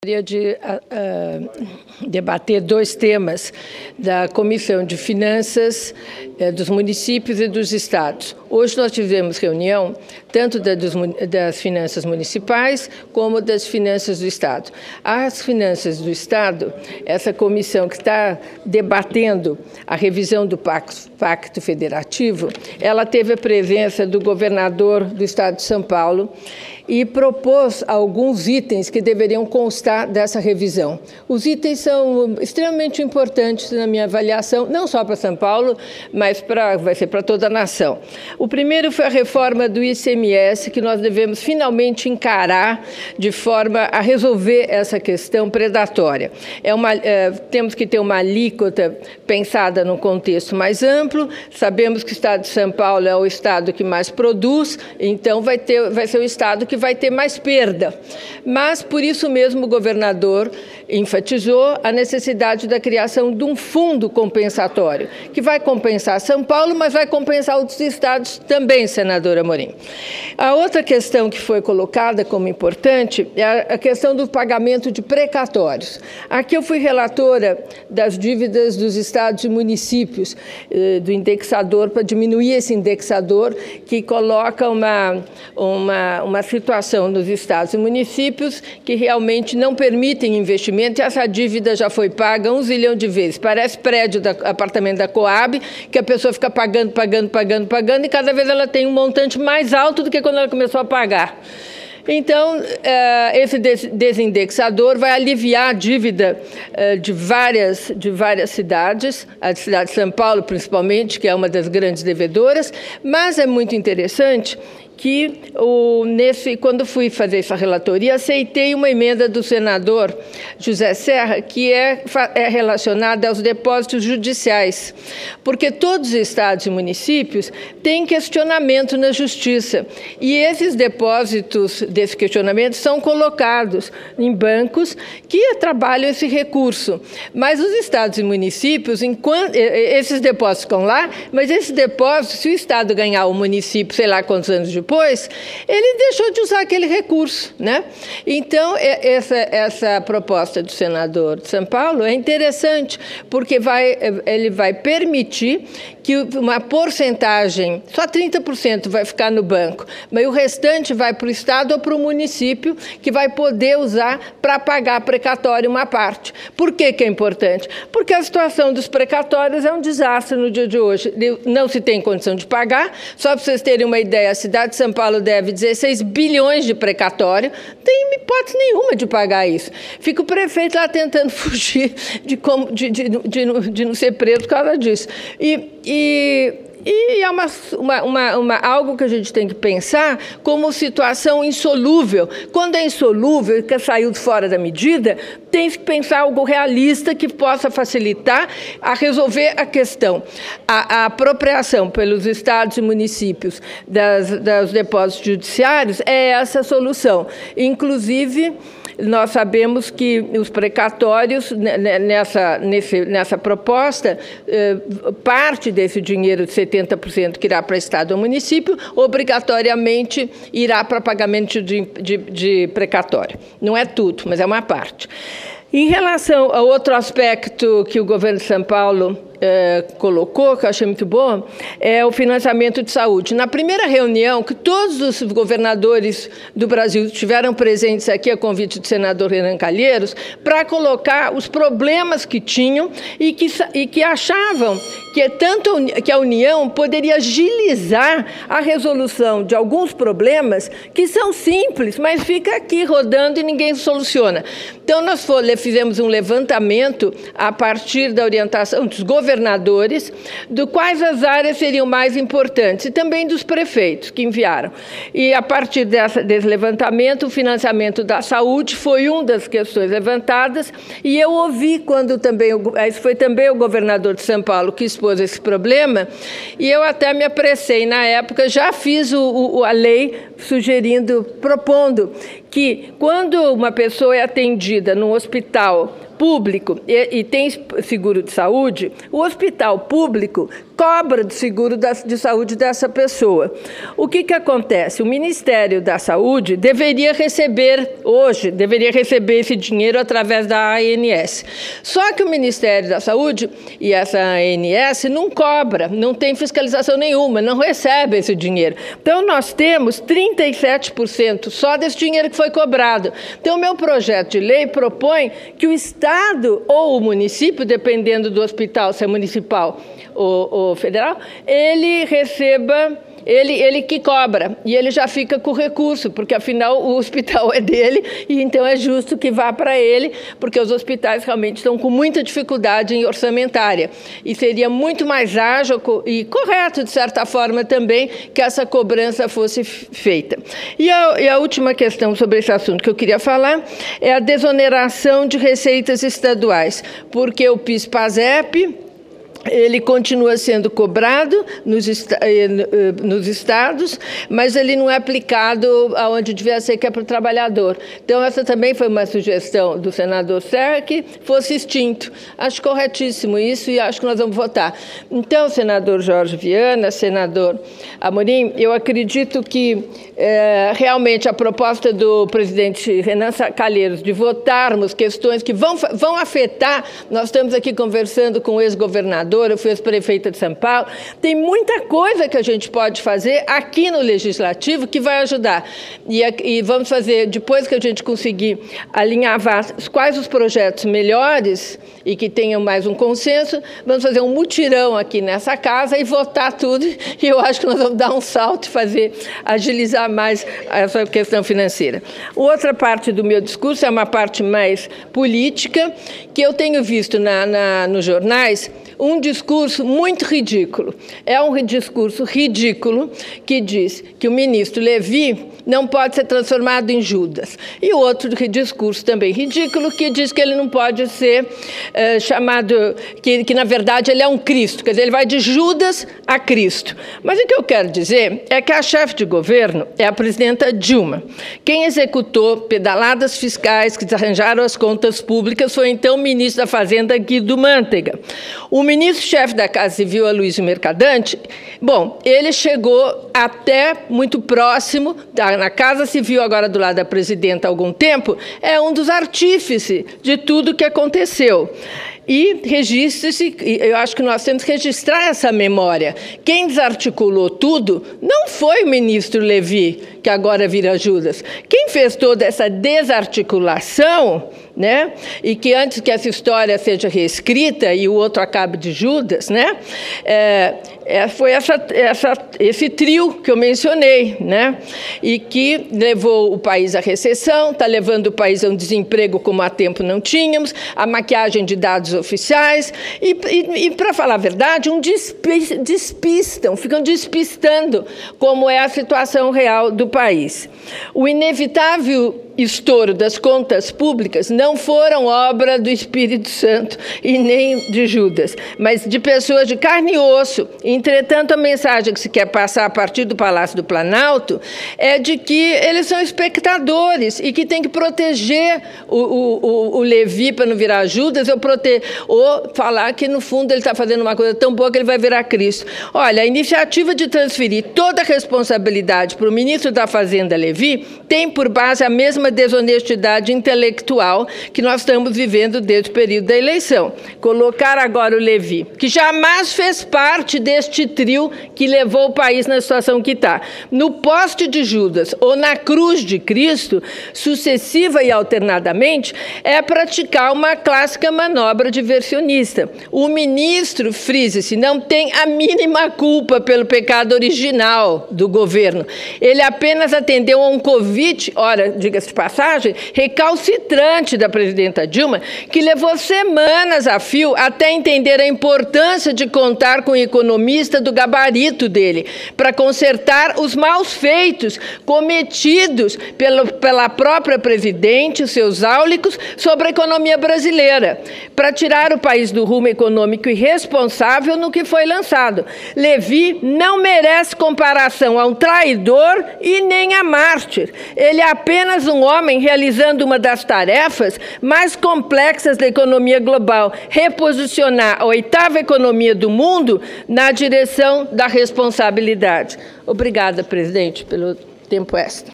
Gostaria de debater dois temas da Comissão de Finanças dos municípios e dos estados. Hoje nós tivemos reunião tanto das finanças municipais como das finanças do estado. As finanças do estado, essa comissão que está debatendo a revisão do Pacto Federativo, ela teve a presença do governador do estado de São Paulo e propôs alguns itens que deveriam constar dessa revisão. Os itens são extremamente importantes na minha avaliação, não só para São Paulo, mas vai ser para toda a nação. O primeiro foi a reforma do ICMS, que nós devemos finalmente encarar de forma a resolver essa questão predatória. Temos que ter uma alíquota pensada num contexto mais amplo. Sabemos que o estado de São Paulo é o estado que mais produz, então vai ser o estado que vai ter mais perda. Mas, por isso mesmo, o governador enfatizou a necessidade da criação de um fundo compensatório, que vai compensar São Paulo, mas vai compensar outros estados também, senadora Amorim. A outra questão que foi colocada como importante é a questão do pagamento de precatórios. Aqui eu fui relatora das dívidas dos estados e municípios, do indexador, para diminuir esse indexador que coloca uma situação nos estados e municípios que realmente não permitem investimento, e essa dívida já foi paga 1 zilhão de vezes. Parece prédio, apartamento da Coab, que a pessoa fica pagando, e cada vez ela tem um montante mais alto do que quando ela começou a pagar. Então, esse desindexador vai aliviar a dívida de várias cidades, a cidade de São Paulo, principalmente, que é uma das grandes devedoras, mas é muito interessante que, quando fui fazer essa relatoria, aceitei uma emenda do senador José Serra, que é relacionada aos depósitos judiciais, porque todos os estados e municípios têm questionamento na justiça, e esses depósitos desse questionamento são colocados em bancos que trabalham esse recurso. Mas os estados e municípios, esses depósitos ficam lá, mas esses depósitos, se o estado ganhar o município, sei lá quantos anos depois, ele deixou de usar aquele recurso, né? Então, essa proposta do senador de São Paulo é interessante, porque ele vai permitir que uma porcentagem, só 30% vai ficar no banco, mas o restante vai para o estado ou para o município, que vai poder usar para pagar precatório uma parte. Por que é importante? Porque a situação dos precatórios é um desastre no dia de hoje. Não se tem condição de pagar. Só para vocês terem uma ideia, a cidade de São Paulo deve 16 bilhões de precatório, tem hipótese nenhuma de pagar isso. Fica o prefeito lá tentando fugir de não ser preso por causa disso. E é algo que a gente tem que pensar como situação insolúvel. Quando é insolúvel e que saiu fora da medida, tem que pensar algo realista que possa facilitar a resolver a questão. A apropriação pelos estados e municípios dos depósitos judiciários é essa solução. Inclusive, nós sabemos que os precatórios, nessa proposta, parte desse dinheiro de 70% que irá para estado ou município, obrigatoriamente irá para pagamento de precatório. Não é tudo, mas é uma parte. Em relação a outro aspecto que o governo de São Paulo colocou, que eu achei muito bom, é o financiamento de saúde. Na primeira reunião, que todos os governadores do Brasil estiveram presentes aqui, a convite do senador Renan Calheiros, para colocar os problemas que tinham e que achavam que a União poderia agilizar a resolução de alguns problemas que são simples, mas fica aqui rodando e ninguém soluciona. Então, nós fizemos um levantamento a partir da orientação dos governadores, de quais as áreas seriam mais importantes, e também dos prefeitos que enviaram. E, a partir desse levantamento, o financiamento da saúde foi uma das questões levantadas, e eu ouvi foi também o governador de São Paulo que expôs esse problema, e eu até me apressei na época, já fiz a lei propondo que quando uma pessoa é atendida num hospital público e tem seguro de saúde, o hospital público cobra do seguro de saúde dessa pessoa. O que acontece? O Ministério da Saúde deveria receber esse dinheiro através da ANS. Só que o Ministério da Saúde e essa ANS não cobra, não tem fiscalização nenhuma, não recebe esse dinheiro. Então, nós temos 37% só desse dinheiro que foi cobrado. Então, o meu projeto de lei propõe que o Estado ou o município, dependendo do hospital, se é municipal ou federal, ele receba, ele que cobra, e ele já fica com o recurso, porque afinal o hospital é dele, e então é justo que vá para ele, porque os hospitais realmente estão com muita dificuldade em orçamentária, e seria muito mais ágil e correto, de certa forma também, que essa cobrança fosse feita. E a última questão sobre esse assunto que eu queria falar é a desoneração de receitas estaduais, porque o PIS/PASEP, ele continua sendo cobrado nos estados, mas ele não é aplicado aonde devia ser, que é para o trabalhador. Então, essa também foi uma sugestão do senador Serra, que fosse extinto. Acho corretíssimo isso e acho que nós vamos votar. Então, senador Jorge Viana, senador Amorim, eu acredito que realmente a proposta do presidente Renan Calheiros de votarmos questões que vão afetar, nós estamos aqui conversando com o ex-governador, eu fui ex-prefeita de São Paulo, tem muita coisa que a gente pode fazer aqui no Legislativo que vai ajudar. E vamos fazer, depois que a gente conseguir alinhavar quais os projetos melhores e que tenham mais um consenso, vamos fazer um mutirão aqui nessa casa e votar tudo, e eu acho que nós vamos dar um salto e agilizar mais essa questão financeira. Outra parte do meu discurso é uma parte mais política, que eu tenho visto nos jornais, um discurso muito ridículo. É um discurso ridículo que diz que o ministro Levi não pode ser transformado em Judas. E o outro discurso também ridículo que diz que ele não pode ser chamado, que na verdade ele é um Cristo, quer dizer, ele vai de Judas a Cristo. Mas o que eu quero dizer é que a chefe de governo é a presidenta Dilma. Quem executou pedaladas fiscais que desarranjaram as contas públicas foi então o ministro da Fazenda, Guido Mantega. O ministro-chefe da Casa Civil, Aloysio Mercadante, bom, ele chegou até muito próximo, na Casa Civil, agora do lado da presidenta há algum tempo, é um dos artífices de tudo que aconteceu. E registre-se, eu acho que nós temos que registrar essa memória. Quem desarticulou tudo não foi o ministro Levi, que agora vira Judas. Quem fez toda essa desarticulação, né, e que antes que essa história seja reescrita e o outro acabe de Judas, né, foi esse trio que eu mencionei, né, e que levou o país à recessão, está levando o país a um desemprego como há tempo não tínhamos, a maquiagem de dados oficiais e para falar a verdade, ficam despistando como é a situação real do país. O inevitável estouro das contas públicas não foram obra do Espírito Santo e nem de Judas, mas de pessoas de carne e osso. Entretanto, a mensagem que se quer passar a partir do Palácio do Planalto é de que eles são espectadores e que tem que proteger o Levi para não virar Judas ou falar que, no fundo, ele está fazendo uma coisa tão boa que ele vai virar Cristo. Olha, a iniciativa de transferir toda a responsabilidade para o ministro da Fazenda, Levi, tem por base a mesma desonestidade intelectual que nós estamos vivendo desde o período da eleição. Colocar agora o Levi, que jamais fez parte deste trio que levou o país na situação que está, no poste de Judas ou na cruz de Cristo, sucessiva e alternadamente, é praticar uma clássica manobra diversionista. O ministro, frise-se, não tem a mínima culpa pelo pecado original do governo. Ele apenas atendeu a um convite, ora, diga-se de passagem, recalcitrante da presidenta Dilma, que levou semanas a fio até entender a importância de contar com um economista do gabarito dele, para consertar os maus feitos cometidos pela própria presidente, seus áulicos, sobre a economia brasileira, para tirar o país do rumo econômico irresponsável no que foi lançado. Levi não merece comparação a um traidor e nem a mártir. Ele é apenas um um homem realizando uma das tarefas mais complexas da economia global, reposicionar a 8ª economia do mundo na direção da responsabilidade. Obrigada, presidente, pelo tempo extra.